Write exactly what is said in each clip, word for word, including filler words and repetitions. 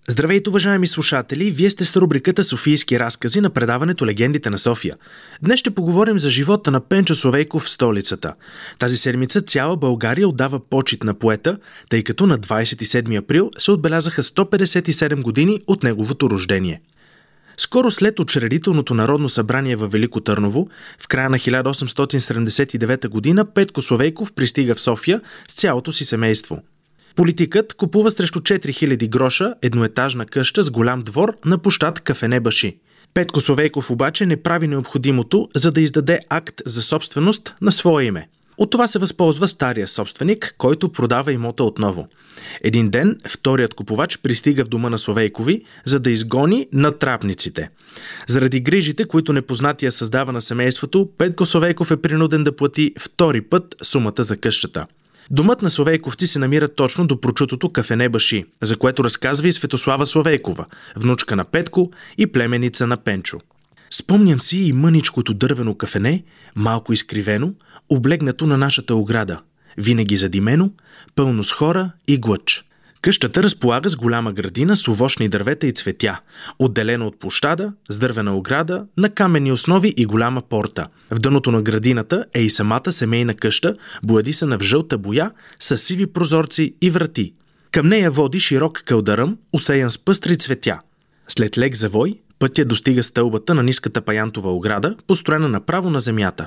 Здравейте, уважаеми слушатели! Вие сте с рубриката Софийски разкази на предаването Легендите на София. Днес ще поговорим за живота на Пенчо Славейков в столицата. Тази седмица цяла България отдава почит на поета, тъй като на двадесет и седми април се отбелязаха сто петдесет и седем години от неговото рождение. Скоро след Учредителното народно събрание във Велико Търново, в края на хиляда осемстотин седемдесет и девета година, Петко Славейков пристига в София с цялото си семейство. Политикът купува срещу четири хиляди гроша едноетажна къща с голям двор на площад Кафене Баши. Петко Славейков обаче не прави необходимото, за да издаде акт за собственост на свое име. От това се възползва стария собственик, който продава имота отново. Един ден вторият купувач пристига в дома на Славейкови, за да изгони натрапниците. Заради грижите, които непознатия създава на семейството, Петко Славейков е принуден да плати втори път сумата за къщата. Домът на Славейковци се намира точно до прочутото Кафене Баши, за което разказва и Светослава Славейкова, внучка на Петко и племеница на Пенчо. Спомням си и мъничкото дървено кафене, малко изкривено, облегнато на нашата ограда, винаги задимено, пълно с хора и глъч. Къщата разполага с голяма градина с овощни дървета и цветя, отделена от площада, с дървена ограда, на каменни основи и голяма порта. В дъното на градината е и самата семейна къща, боядисана в жълта боя, с сиви прозорци и врати. Към нея води широк кълдаръм, усеян с пъстри цветя. След лек завой, пътя достига стълбата на ниската паянтова ограда, построена направо на земята.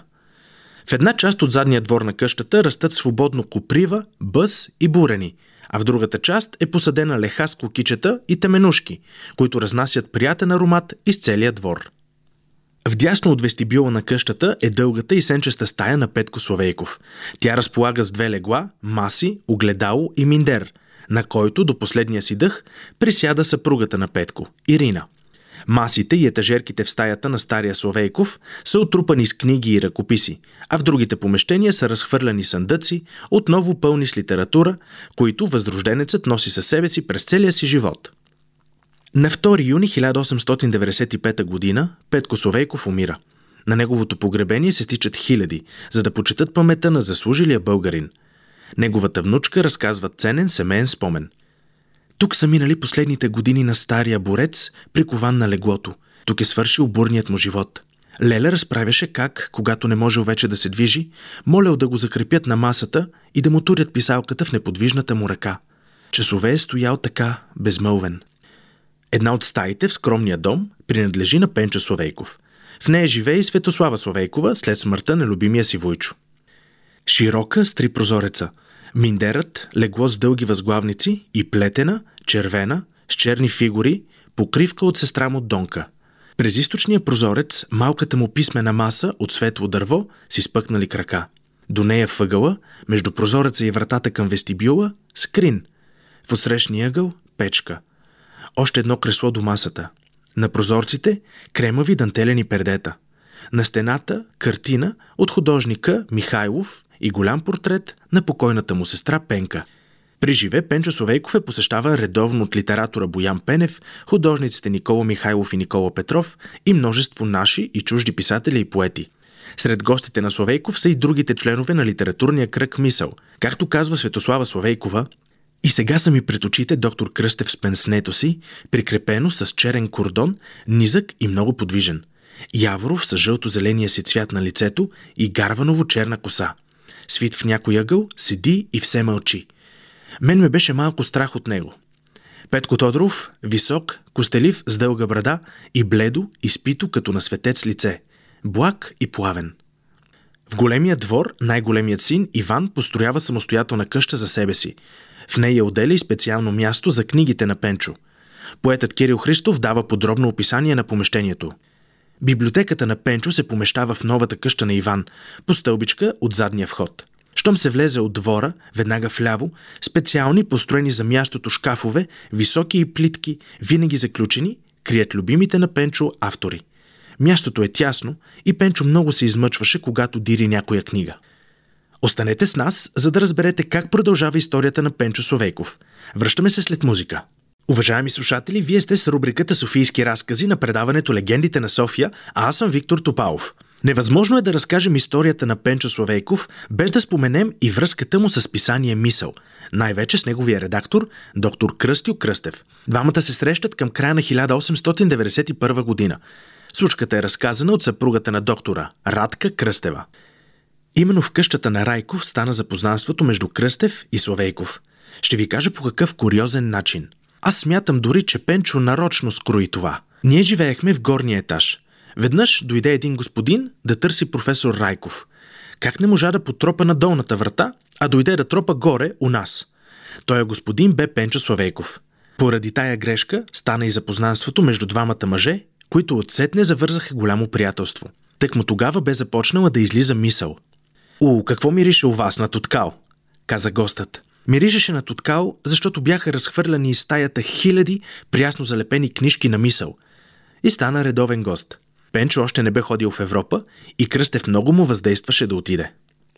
В една част от задния двор на къщата растат свободно коприва, бъс и бурени, а в другата част е посадена леха с клокичета и теменушки, които разнасят приятен аромат из целия двор. Вдясно от вестибюла на къщата е дългата и сенчеста стая на Петко Славейков. Тя разполага с две легла, маси, огледало и миндер, на който до последния си дъх присяда съпругата на Петко, Ирина. Масите и етажерките в стаята на стария Славейков са отрупани с книги и ръкописи, а в другите помещения са разхвърляни съндъци, отново пълни с литература, които възрожденецът носи със себе си през целия си живот. На втори юни хиляда осемстотин деветдесет и пета година Петко Славейков умира. На неговото погребение се стичат хиляди, за да почетат паметта на заслужилия българин. Неговата внучка разказва ценен семейен спомен. Тук са минали последните години на стария борец, прикован на леглото. Тук е свършил бурният му живот. Леля разправяше как, когато не можел вече да се движи, молял да го закрепят на масата и да му турят писалката в неподвижната му ръка. Часове е стоял така, безмълвен. Една от стаите в скромния дом принадлежи на Пенчо Славейков. В нея живее и Светослава Славейкова след смъртта на любимия си Войчо. Широка с три прозореца. Миндерът, легло с дълги възглавници и плетена, червена, с черни фигури, покривка от сестра му Донка. През източния прозорец малката му писмена маса от светло дърво с изпъкнали крака. До нея въгъла, между прозореца и вратата към вестибюла, скрин. В отсрещния ъгъл – печка. Още едно кресло до масата. На прозорците – кремави дантелени пердета. На стената – картина от художника Михайлов и голям портрет на покойната му сестра Пенка. При живе Пенчо Славейков е посещаван редовно от литератора Боян Пенев, художниците Никола Михайлов и Никола Петров и множество наши и чужди писатели и поети. Сред гостите на Славейков са и другите членове на литературния кръг Мисъл. Както казва Светослава Славейкова, и сега са ми пред очите доктор Кръстев с пенснето си, прикрепено с черен кордон, низък и много подвижен. Яворов с жълто-зеления си цвят на лицето и Гарваново черна коса. Свит в някой ъгъл, седи и все мълчи. Мен ме беше малко страх от него. Петко Тодоров, висок, костелив, с дълга брада и бледо, изпито като на светец лице. Благ и плавен. В големия двор най-големият син Иван построява самостоятелна къща за себе си. В нея отделя и специално място за книгите на Пенчо. Поетът Кирил Христов дава подробно описание на помещението. Библиотеката на Пенчо се помещава в новата къща на Иван, по стълбичка от задния вход. Щом се влезе от двора, веднага вляво, специални, построени за мястото шкафове, високи и плитки, винаги заключени, крият любимите на Пенчо автори. Мястото е тясно и Пенчо много се измъчваше, когато дири някоя книга. Останете с нас, за да разберете как продължава историята на Пенчо Славейков. Връщаме се след музика. Уважаеми слушатели, вие сте с рубриката Софийски разкази на предаването Легендите на София, а аз съм Виктор Топалов. Невъзможно е да разкажем историята на Пенчо Славейков, без да споменем и връзката му с писание Мисъл, най-вече с неговия редактор, доктор Кръстю Кръстев. Двамата се срещат към края на хиляда осемстотин деветдесет и първа година. Случката е разказана от съпругата на доктора, Радка Кръстева. Именно в къщата на Райков стана запознанството между Кръстев и Славейков. Ще ви кажа по какъв куриозен начин. Аз смятам дори, че Пенчо нарочно скрои това. Ние живеехме в горния етаж. Веднъж дойде един господин да търси професор Райков. Как не можа да потропа на долната врата, а дойде да тропа горе у нас? Той господин бе Пенчо Славейков. Поради тая грешка стана и запознанството между двамата мъже, които отсетне завързаха голямо приятелство. Тъкмо тогава бе започнала да излиза Мисъл. «У, какво мирише у вас на туткал?» каза гостът. Миришеше на туткал, защото бяха разхвърляни из стаята хиляди прясно залепени книжки на Мисъл. И стана редовен гост. Пенчо още не бе ходил в Европа и Кръстев много му въздействаше да отиде.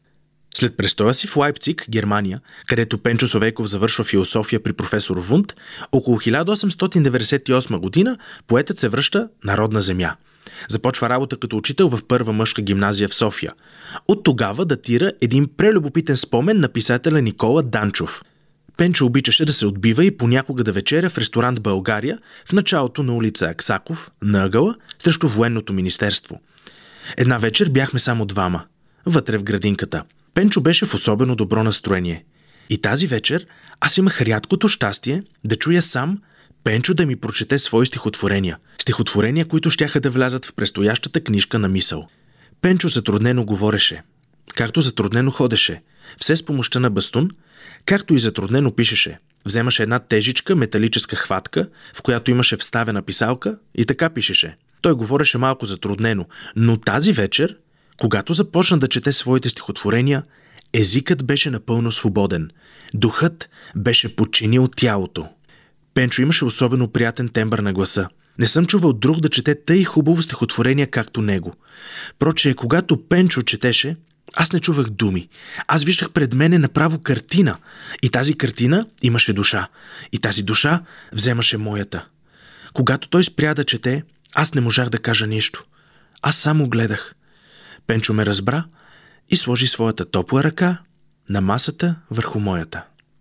След престоя си в Лайпциг, Германия, където Пенчо Славейков завършва философия при професор Вунд, около хиляда осемстотин деветдесет и осма година поетът се връща на родна земя. Започва работа като учител в първа мъжка гимназия в София. От тогава датира един прелюбопитен спомен на писателя Никола Данчов. Пенчо обичаше да се отбива и понякога да вечеря в ресторант България в началото на улица Аксаков, на ъгъла, срещу военното министерство. Една вечер бяхме само двама, вътре в градинката. Пенчо беше в особено добро настроение. И тази вечер аз имах рядкото щастие да чуя сам Пенчо да ми прочете свои стихотворения. Стихотворения, които щяха да влязат в предстоящата книжка на Мисъл. Пенчо затруднено говореше, както затруднено ходеше, все с помощта на бастун, както и затруднено пишеше. Вземаше една тежичка металическа хватка, в която имаше вставена писалка и така пишеше. Той говореше малко затруднено, но тази вечер, когато започна да чете своите стихотворения, езикът беше напълно свободен. Духът беше подчинил тялото. Пенчо имаше особено приятен тембър на гласа. Не съм чувал друг да чете тъй хубаво стихотворение както него. Проче, когато Пенчо четеше, аз не чувах думи. Аз виждах пред мене направо картина. И тази картина имаше душа. И тази душа вземаше моята. Когато той спря да чете, аз не можах да кажа нищо. Аз само гледах. Пенчо ме разбра и сложи своята топла ръка на масата върху моята.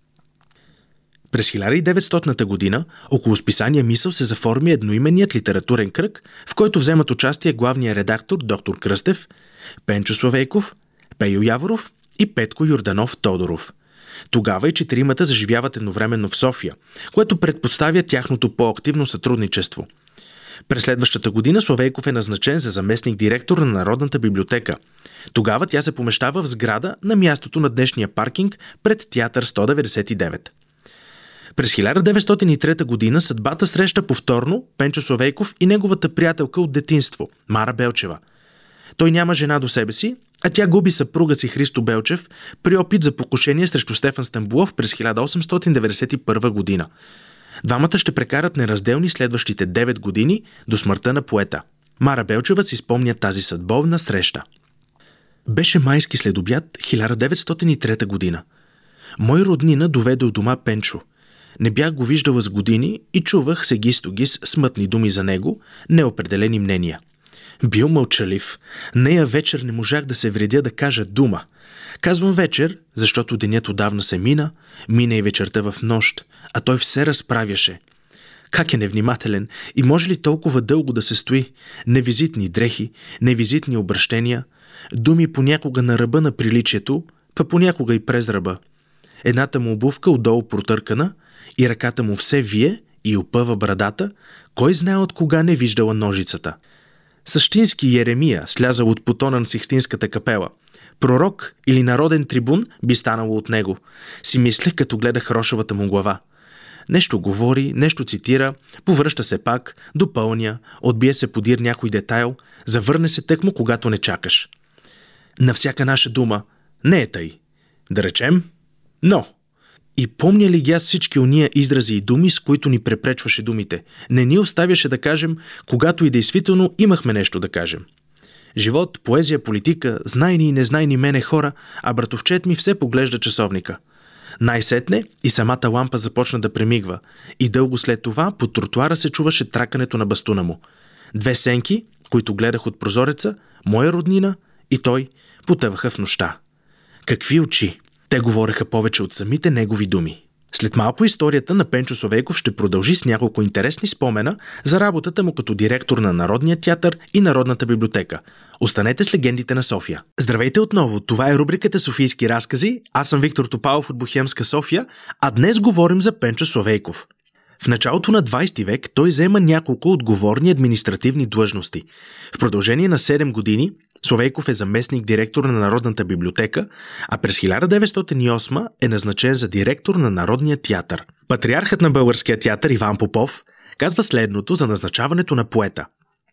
През хиляда и деветстотната година около списание Мисъл се заформи едноименният литературен кръг, в който вземат участие главният редактор доктор Кръстев, Пенчо Славейков, Пейо Яворов и Петко Йорданов Тодоров. Тогава и четиримата заживяват едновременно в София, което предпоставя тяхното по-активно сътрудничество. През следващата година Славейков е назначен за заместник-директор на Народната библиотека. Тогава тя се помещава в сграда на мястото на днешния паркинг пред театър сто деветдесет и девет. През хиляда деветстотин и трета година съдбата среща повторно Пенчо Славейков и неговата приятелка от детинство, Мара Белчева. Той няма жена до себе си, а тя губи съпруга си Христо Белчев при опит за покушение срещу Стефан Стамбулов през хиляда осемстотин деветдесет и първа година. Двамата ще прекарат неразделни следващите девет години до смъртта на поета. Мара Белчева си спомня тази съдбовна среща. Беше майски следобяд хиляда деветстотин и трета година. Мой роднина доведе у дома Пенчо. Не бях го виждала с години и чувах сегис-тогис смътни думи за него, неопределени мнения. Бил мълчалив. Нея вечер не можах да се вредя да кажа дума. Казвам вечер, защото денят отдавна се мина, мина и вечерта в нощ, а той все разправяше. Как е невнимателен и може ли толкова дълго да се стои? Невизитни дрехи, невизитни обращения, думи понякога на ръба на приличието, па понякога и през ръба. Едната му обувка отдолу протъркана и ръката му все вие и опъва брадата, кой знае от кога не виждала ножицата. Същински Еремия, слязал от потона на Сикстинската капела. Пророк или народен трибун би станало от него. Си мислех, като гледах рошавата му глава. Нещо говори, нещо цитира, повръща се пак, допълня, отбие се подир някой детайл, завърне се тъкмо, когато не чакаш. На всяка наша дума не е тъй. Да речем, но. И помня ли ги аз всички уния изрази и думи, с които ни препречваше думите? Не ни оставяше да кажем, когато и действително имахме нещо да кажем. Живот, поезия, политика, знайни и незнайни мене хора, а братовчет ми все поглежда часовника. Най-сетне и самата лампа започна да премигва и дълго след това под тротуара се чуваше тракането на бастуна му. Две сенки, които гледах от прозореца, моя роднина и той потъваха в нощта. Какви очи! Те говореха повече от самите негови думи. След малко историята на Пенчо Славейков ще продължи с няколко интересни спомена за работата му като директор на Народния театър и Народната библиотека. Останете с легендите на София. Здравейте отново, това е рубриката Софийски разкази. Аз съм Виктор Топалов от Бохемска София, а днес говорим за Пенчо Славейков. В началото на двадесети век той заема няколко отговорни административни длъжности. В продължение на седем години Славейков е заместник директор на Народната библиотека, а през хиляда деветстотин и осма е назначен за директор на Народния театър. Патриархът на българския театър Иван Попов казва следното за назначаването на поета.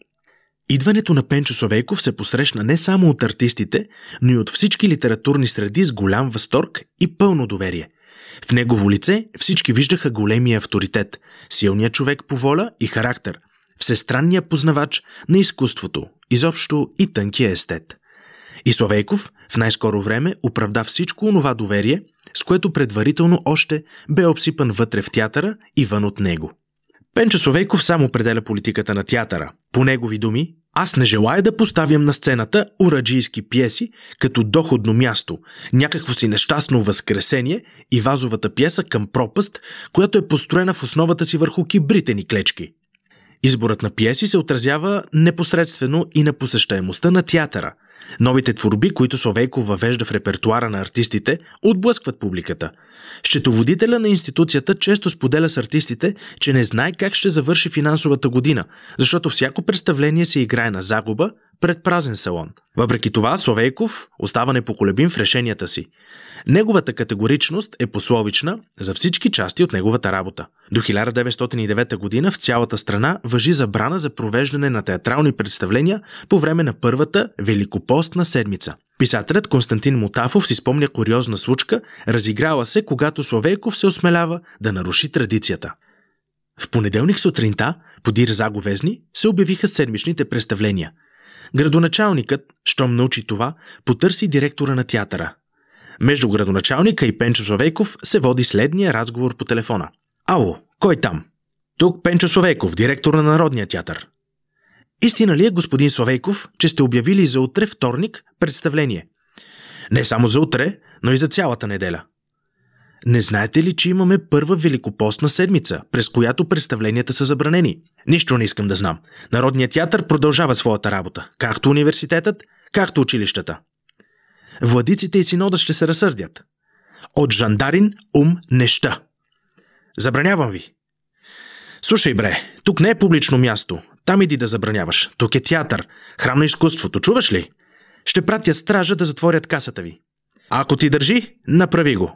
Идването на Пенчо Славейков се посрещна не само от артистите, но и от всички литературни среди с голям възторг и пълно доверие. В негово лице всички виждаха големия авторитет, силния човек по воля и характер, всестранния познавач на изкуството, изобщо и тънкия естет. И Славейков в най-скоро време оправда всичко онова доверие, с което предварително още бе обсипан вътре в театъра и вън от него. Пенчо Славейков сам определя политиката на театъра. По негови думи, аз не желая да поставям на сцената ураджийски пиеси като доходно място, някакво си нещастно възкресение и вазовата пиеса към пропаст, която е построена в основата си върху кибритени клечки. Изборът на пиеси се отразява непосредствено и на посещаемостта на театъра. Новите творби, които Славейков въвежда в репертуара на артистите, отблъскват публиката. Счетоводителя на институцията често споделя с артистите, че не знае как ще завърши финансовата година, защото всяко представление се играе на загуба пред празен салон. Въпреки това, Славейков остава непоколебим в решенията си. Неговата категоричност е пословична за всички части от неговата работа. До хиляда деветстотин и девета година в цялата страна важи забрана за провеждане на театрални представления по време на първата великопостна седмица. Писателят Константин Мотафов си спомня куриозна случка, разиграла се, когато Славейков се осмелява да наруши традицията. В понеделник сутринта, подир Заговезни, се обявиха седмичните представления. Градоначалникът, щом научи това, потърси директора на театъра. Между градоначалника и Пенчо Славейков се води следния разговор по телефона. Ало, кой там? Тук Пенчо Славейков, директор на Народния театър. Истина ли е, господин Славейков, че сте обявили за утре, вторник, представление? Не само за утре, но и за цялата неделя. Не знаете ли, че имаме първа великопостна седмица, през която представленията са забранени? Нищо не искам да знам. Народният театър продължава своята работа, както университетът, както училищата. Владиците и синода ще се разсърдят. От жандарин ум неща. Забранявам ви. Слушай, бре, тук не е публично място. Там иди да забраняваш. Тук е театър, храм на изкуството. Чуваш ли? Ще пратя стража да затворят касата ви. А ако ти държи, направи го.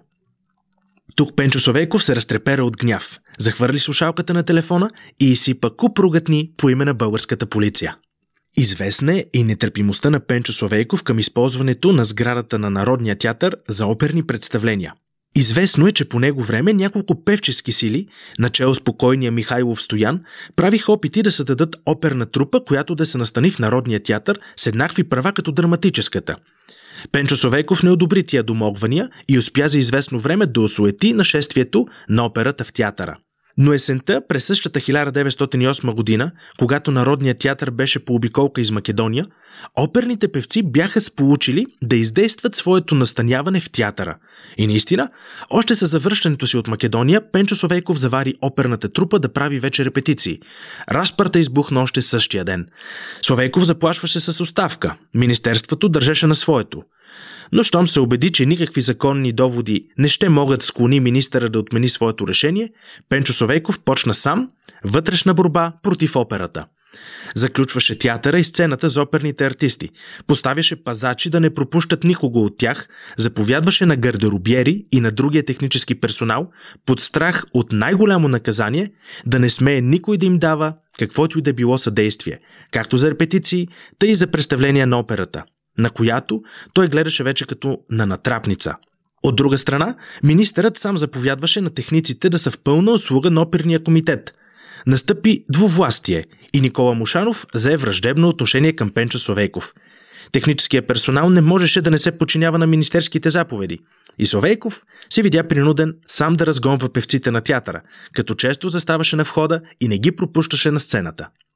Тук Пенчо Славейков се разтрепера от гняв, захвърли слушалката на телефона и изсипа куп ругатни по име на българската полиция. Известна е и нетърпимостта на Пенчо Славейков към използването на сградата на Народния театър за оперни представления. Известно е, че по него време няколко певчески сили, начело с покойния Михайлов Стоян, правиха опити да създадат оперна трупа, която да се настани в Народния театър с еднакви права като драматическата. Пенчо Славейков не одобри тия домогвания и успя за известно време да осуети нашествието на операта в театъра. Но есента през същата хиляда деветстотин и осма година, когато Народният театър беше по обиколка из Македония, оперните певци бяха сполучили да издействат своето настаняване в театъра. И наистина, още със завръщането си от Македония, Пенчо Славейков завари оперната трупа да прави вече репетиции. Разпърта избухна още същия ден. Славейков заплашваше с оставка. Министерството държеше на своето. Но щом се убеди, че никакви законни доводи не ще могат склони министъра да отмени своето решение, Пенчо Славейков почна сам вътрешна борба против операта. Заключваше театъра и сцената за оперните артисти, поставяше пазачи да не пропущат никого от тях, заповядваше на гардеробиери и на другия технически персонал под страх от най-голямо наказание да не смее никой да им дава каквото и да било съдействие, както за репетиции, тъй и за представления на операта, на която той гледаше вече като на натрапница. От друга страна, министърът сам заповядваше на техниците да са в пълна услуга на оперния комитет. Настъпи двувластие и Никола Мушанов взе враждебно отношение към Пенчо Славейков. Техническият персонал не можеше да не се подчинява на министерските заповеди. И Славейков се видя принуден сам да разгонва певците на театъра, като често заставаше на входа и не ги пропущаше на сцената.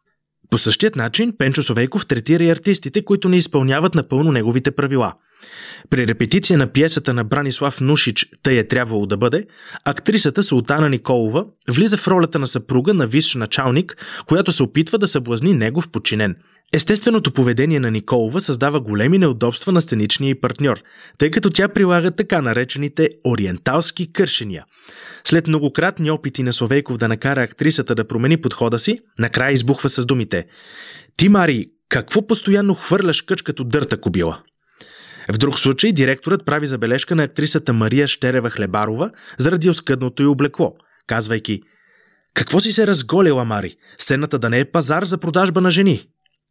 По същият начин Пенчо Славейков третира и артистите, които не изпълняват напълно неговите правила. При репетиция на пиесата на Бранислав Нушич "Тъй е трябвало да бъде", актрисата Султана Николова влиза в ролята на съпруга на висш началник, която се опитва да съблазни негов подчинен. Естественото поведение на Николова създава големи неудобства на сценичния й партньор, тъй като тя прилага така наречените ориенталски кършения. След многократни опити на Славейков да накара актрисата да промени подхода си, накрая избухва с думите: "Ти, Мари, какво постоянно хвърляш къч като дърта кобила?" В друг случай директорът прави забележка на актрисата Мария Щерева-Хлебарова заради оскъдното й облекло, казвайки: "Какво си се разголила, Мари? Сцената да не е пазар за продажба на жени?"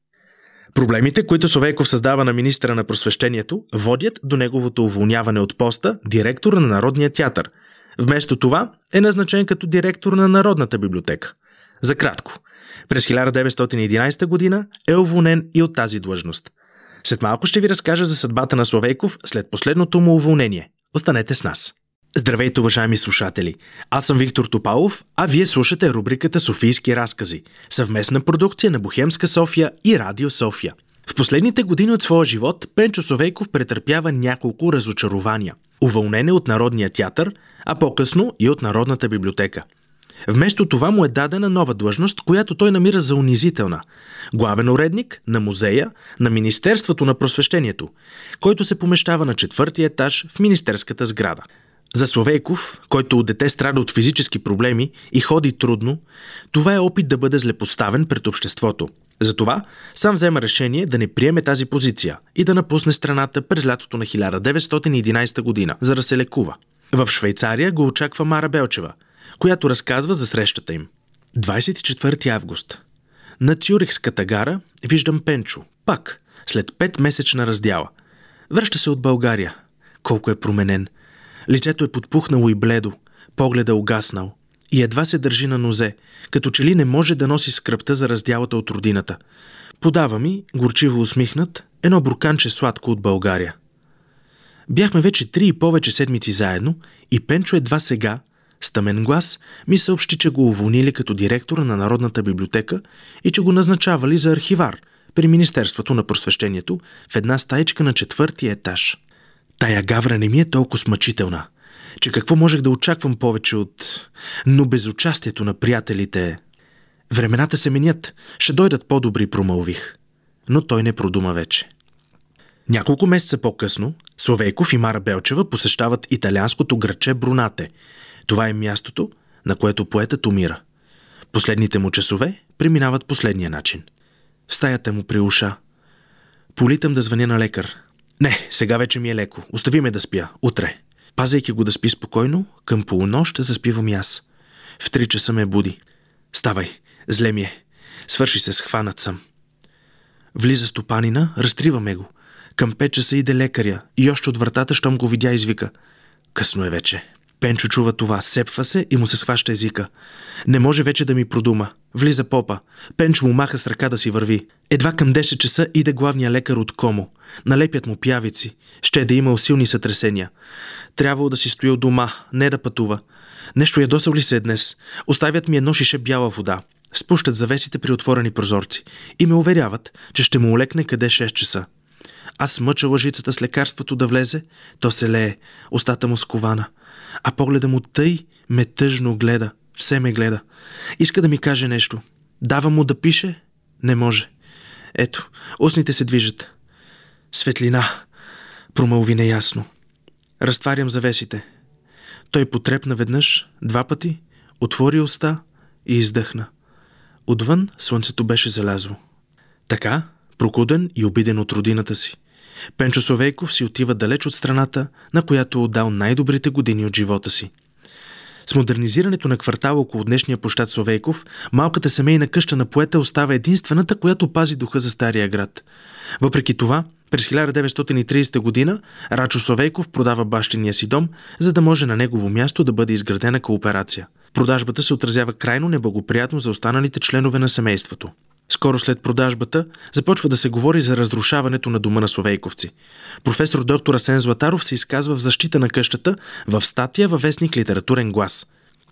Проблемите, които Славейков създава на министъра на просвещението, водят до неговото уволняване от поста директор на Народния театър. Вместо това е назначен като директор на Народната библиотека. За кратко, през хиляда деветстотин и единадесета година е уволнен и от тази длъжност. След малко ще ви разкажа за съдбата на Славейков след последното му уволнение. Останете с нас. Здравейте, уважаеми слушатели! Аз съм Виктор Топалов, а вие слушате рубриката "Софийски разкази", съвместна продукция на Бухемска София и Радио София. В последните години от своя живот Пенчо Славейков претърпява няколко разочарования. Уволнен е от Народния театър, а по-късно и от Народната библиотека. Вместо това му е дадена нова длъжност, която той намира за унизителна – главен уредник на музея на Министерството на просвещението, който се помещава на четвъртия етаж в министерската сграда. За Славейков, който от дете страда от физически проблеми и ходи трудно, това е опит да бъде злепоставен пред обществото. Затова сам взема решение да не приеме тази позиция и да напусне страната през лятото на хиляда деветстотин и единадесета година, за да се лекува. В Швейцария го очаква Мара Белчева, която разказва за срещата им. двадесет и четвърти август. На Цюрихската гара виждам Пенчо, пак, след петмесечна раздяла. Връща се от България. Колко е променен. Лицето е подпухнало и бледо, погледа угаснал и едва се държи на нозе, като че ли не може да носи скръбта за раздялата от родината. Подава ми, горчиво усмихнат, едно бурканче сладко от България. Бяхме вече три и повече седмици заедно и Пенчо едва сега, с тъмен глас, ми съобщи, че го уволнили като директор на Народната библиотека и че го назначавали за архивар при Министерството на просвещението в една стаичка на четвъртия етаж. Тая гавра не ми е толкова смъчителна, че какво можех да очаквам повече от... Но безучастието на приятелите... Времената се менят, ще дойдат по-добри, промълвих. Но той не продума вече. Няколко месеца по-късно Славейков и Мара Белчева посещават италианското градче Брунате. Това е мястото, на което поетът умира. Последните му часове преминават последния начин. В стаята му при уша. Политам да звъня на лекар. Не, сега вече ми е леко. Остави ме да спя. Утре. Пазейки го да спи спокойно, към полунощ заспивам и аз. В три часа ме буди. Ставай, зле ми е. Свърши се, схванат съм. Влиза стопанина, разтриваме го. Към пет часа иде лекаря и още от вратата, щом го видя, извика. Късно е вече. Пенчо чува това, сепва се и му се схваща езика. Не може вече да ми продума. Влиза попа. Пенчо му маха с ръка да си върви. Едва към десет часа иде главния лекар от Комо. Налепят му пявици. Ще е да имал силни сътресения. Трябвало да си стои у дома, не да пътува. Нещо ядосал ли се е днес? Оставят ми едно шише бяла вода. Спущат завесите при отворени прозорци и ме уверяват, че ще му олекне къде шест часа. Аз мъча лъжицата с лекарството да влезе, то се лее, устата му скована. А погледа му тъй ме тъжно гледа, все ме гледа. Иска да ми каже нещо. Давам му да пише? Не може. Ето, устните се движат. Светлина, промълви неясно. Разтварям завесите. Той потрепна веднъж, два пъти, отвори уста и издъхна. Отвън слънцето беше залязло. Така, прокуден и обиден от родината си, Пенчо Славейков си отива далеч от страната, на която отдал най-добрите години от живота си. С модернизирането на квартала около днешния площад Славейков, малката семейна къща на поета остава единствената, която пази духа за стария град. Въпреки това, през хиляда деветстотин и тридесета година Рачо Славейков продава бащиния си дом, за да може на негово място да бъде изградена кооперация. Продажбата се отразява крайно неблагоприятно за останалите членове на семейството. Скоро след продажбата започва да се говори за разрушаването на дома на Славейковци. Професор доктор Асен Златаров се изказва в защита на къщата в статия във вестник "Литературен глас".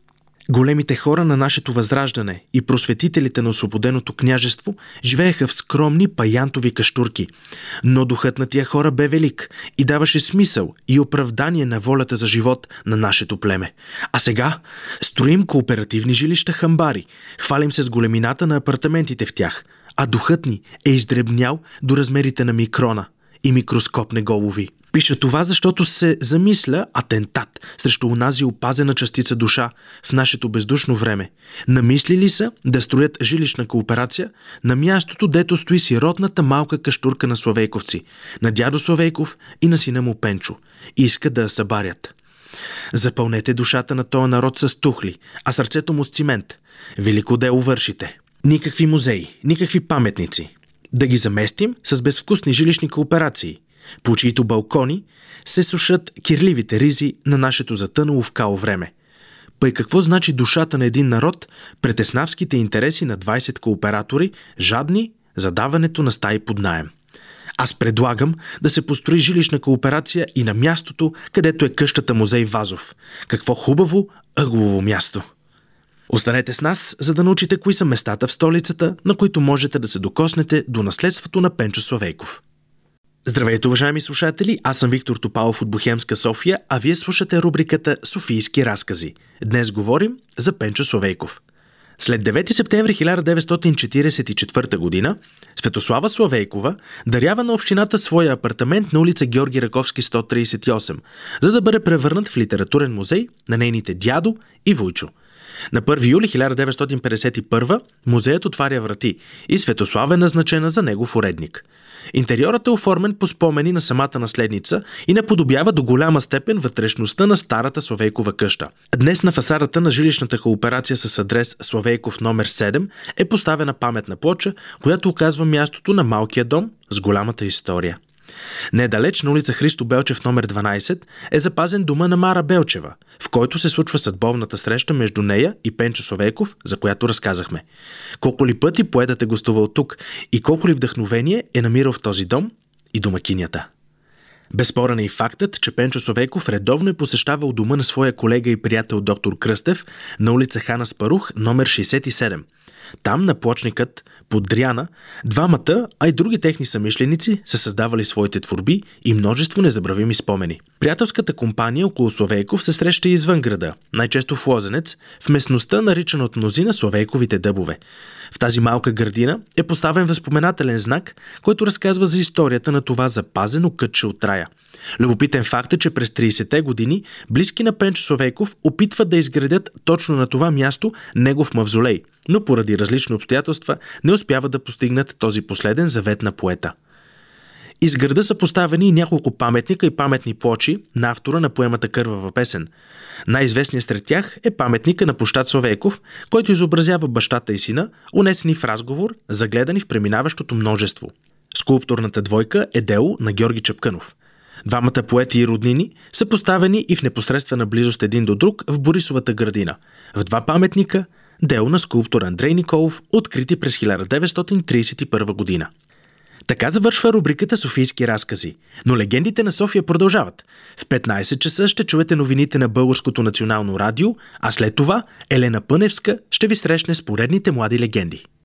Големите хора на нашето възраждане и просветителите на освободеното княжество живееха в скромни паянтови каштурки. Но духът на тия хора бе велик и даваше смисъл и оправдание на волята за живот на нашето племе. А сега строим кооперативни жилища хамбари, хвалим се с големината на апартаментите в тях, а духът ни е издребнял до размерите на микрона и микроскоп не го лови. Пиша това, защото се замисля атентат срещу онази опазена частица душа в нашето бездушно време. Намислили са да строят жилищна кооперация на мястото, дето стои сиротната малка каштурка на Славейковци, на дядо Славейков и на сина му Пенчо. Искат да я събарят. Запълнете душата на този народ с тухли, а сърцето му с цимент. Велико дело вършите. Никакви музеи, никакви паметници. Да ги заместим с безвкусни жилищни кооперации, по чието балкони се сушат кирливите ризи на нашето затънало в као време. Пъй какво значи душата на един народ пред еснавските интереси на двайсет кооператори, жадни за даването на стаи под наем? Аз предлагам да се построи жилищна кооперация и на мястото, където е къщата музей Вазов. Какво хубаво ъглово място! Останете с нас, за да научите кои са местата в столицата, на които можете да се докоснете до наследството на Пенчо Славейков. Здравейте, уважаеми слушатели! Аз съм Виктор Топалов от Бохемска София, а вие слушате рубриката Софийски разкази. Днес говорим за Пенчо Славейков. След девети септември хиляда деветстотин четиридесет и четвърта година Светослава Славейкова дарява на общината своя апартамент на улица Георги Раковски сто тридесет и осем, за да бъде превърнат в литературен музей на нейните дядо и вуйчо. На първи юли хиляда деветстотин петдесет и първа музеят отваря врати и Светослава е назначена за негов уредник. Интериорът е оформен по спомени на самата наследница и наподобява до голяма степен вътрешността на старата Славейкова къща. Днес на фасадата на жилищната кооперация с адрес Славейков номер седем е поставена паметна плоча, която указва мястото на малкия дом с голямата история. Недалеч на улица Христо Белчев номер дванайсет е запазен дома на Мара Белчева, в който се случва съдбовната среща между нея и Пенчо Славейков, за която разказахме. Колко ли пъти поетът е гостувал тук и колко ли вдъхновение е намирал в този дом и домакинята. Безспорен е и фактът, че Пенчо Славейков редовно е посещавал дома на своя колега и приятел доктор Кръстев на улица Хан Аспарух номер шейсет и седем. Там на плочникът под Дряна двамата, а и други техни съмишленици са създавали своите творби и множество незабравими спомени. Приятелската компания около Славейков се среща извън града, най-често в Лозенец, в местността наричана от мнозина Славейковите дъбове. В тази малка градина е поставен възпоменателен знак, който разказва за историята на това запазено кътче от рая. Любопитен факт е, че през тридесетте години близки на Пенчо Славейков опитват да изградят точно на това място негов мавзолей, но поради различни обстоятелства не успяват да постигнат този последен завет на поета. Из града са поставени няколко паметника и паметни плочи на автора на поемата Кървава песен. Най-известният сред тях е паметника на площад Славейков, който изобразява бащата и сина, унесени в разговор, загледани в преминаващото множество. Скулптурната двойка е дело на Георги Чапкънов. Двамата поети и роднини са поставени и в непосредствена близост един до друг в Борисовата градина. В два паметника – дело на скулптор Андрей Николов, открити през хиляда деветстотин тридесет и първа година. Така завършва рубриката Софийски разкази, но легендите на София продължават. В петнайсет часа ще чуете новините на Българското национално радио, а след това Елена Пъневска ще ви срещне с поредните млади легенди.